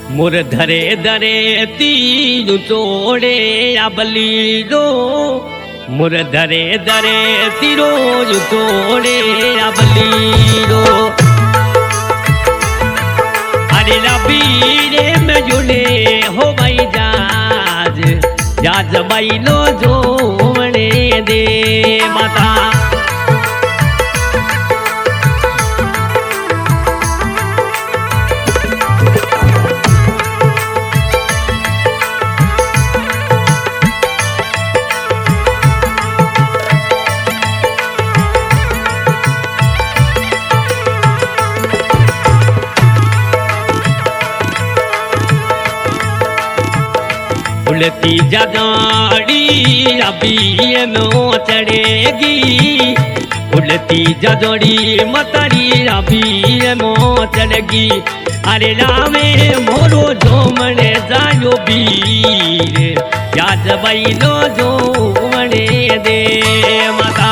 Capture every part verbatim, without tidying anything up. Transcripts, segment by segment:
मुर धरे धरे तीन तोड़े अबली दो मुर धरे धरे तीरो तोड़े अबली दो अरे रबीरे में जुड़े हो भाई जाज जाज भाई लो जो दे माता उड़ती जदोड़ी अभी में चढ़ेगी उड़ती जदोड़ी मतरी अभी में चढ़ेगी अरे रामे मोरो जो मने जायो बीर याद बैलो जो मने दे माता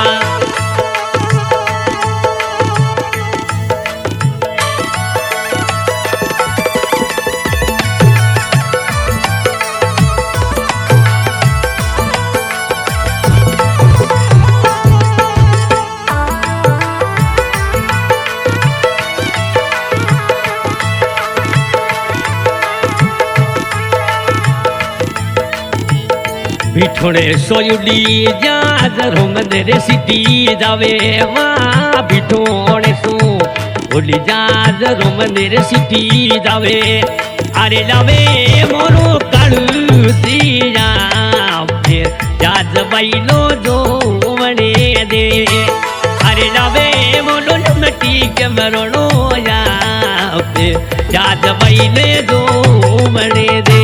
बिठोड़े सोयुडी जाजरो मंदिर सिटी जावे वहाँ बिठोड़े सो उड़ी जाजरो मंदिर सिटी जावे अरे जावे मोरो कालू सिया फिर जाज बैलो जो मने दे अरे जावे मोरो लमटी के मरोनो या फिर जाज बैले जो मने दे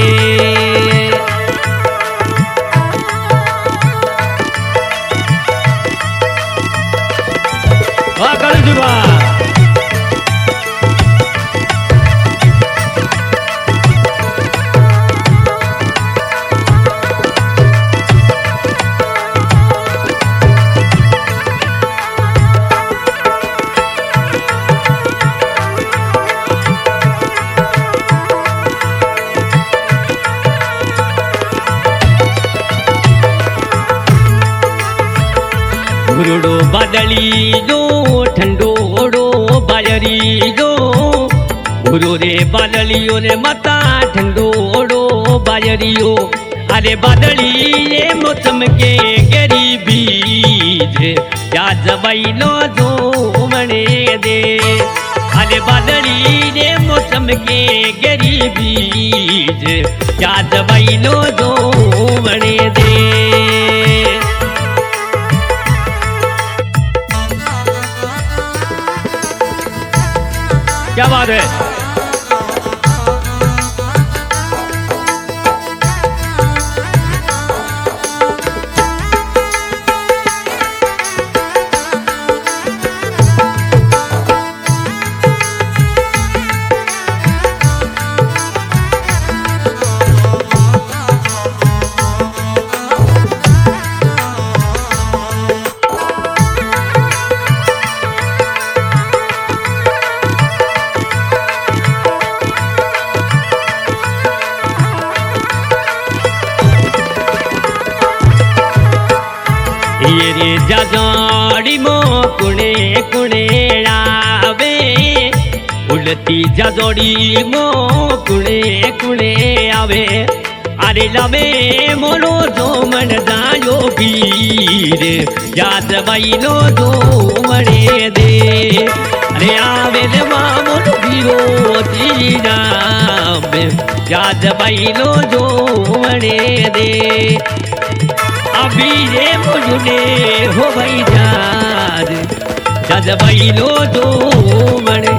गुरुडो बदली जो ठंडोड़ो बाजरी जो गुरु रे बदलियो रे मता ठंडोड़ो बाजरियो अरे बदली ये मौसम के गरीबी याद बैलो जो मने दे अरे बदली ये मौसम के गरीबी याद बैलो जो मने दे क्या बात है ये रे जजोड़ी मो कुणे कुणे आवे उड़ती जजोड़ी मो कुणे कुणे आवे अरे लवे मोरो जो मन जायो वीर याद बैलो जो मने दे अरे आवे देवा मोरो वीरो जीना याद बैलो जो मने दे अभी ये मुझे हो भाई जाद जज बैलो जो मने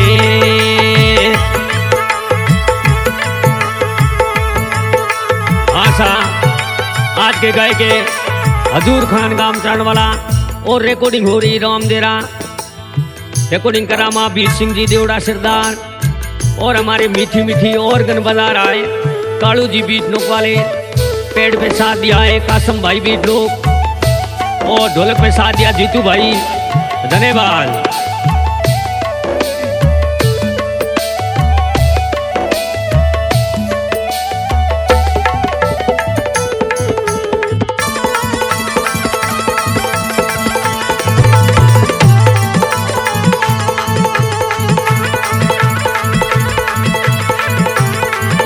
आशा आज के गाय के हजूर खान गांव चढ़ वाला और रिकॉर्डिंग हो रही राम देरा रिकॉर्डिंग करा माँ बीर सिंह जी देवड़ा सरदार और हमारे मीठी मीठी और गन बजा रहा है कालू जी बीच नोक वाले पेड़ पे साथ दिया है कासम भाई भी लोग और ढोलक पे साथ दिया जीतू भाई धन्यवाद।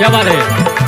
क्या बात है।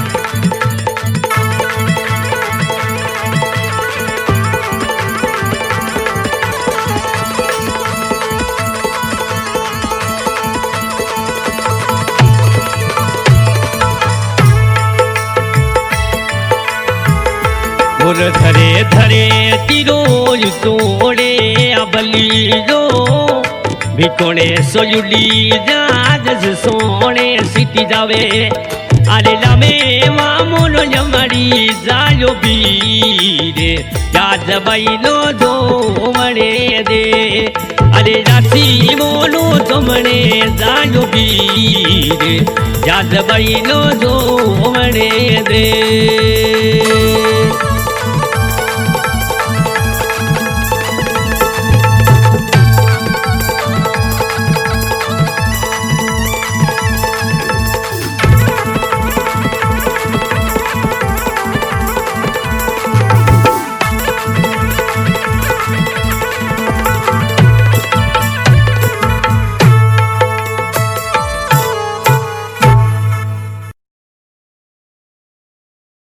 और धरे धरे तिरो तोड़े अबली जो भिकोणे सोयुली जाज सोने सीटी जावे अरे लामे मामोनो जमड़ी जायो बीरे जाज बैलो दो मणे दे अरे राती मोनो जमणे जायो बीरे जाज बैलो दो मणे दे।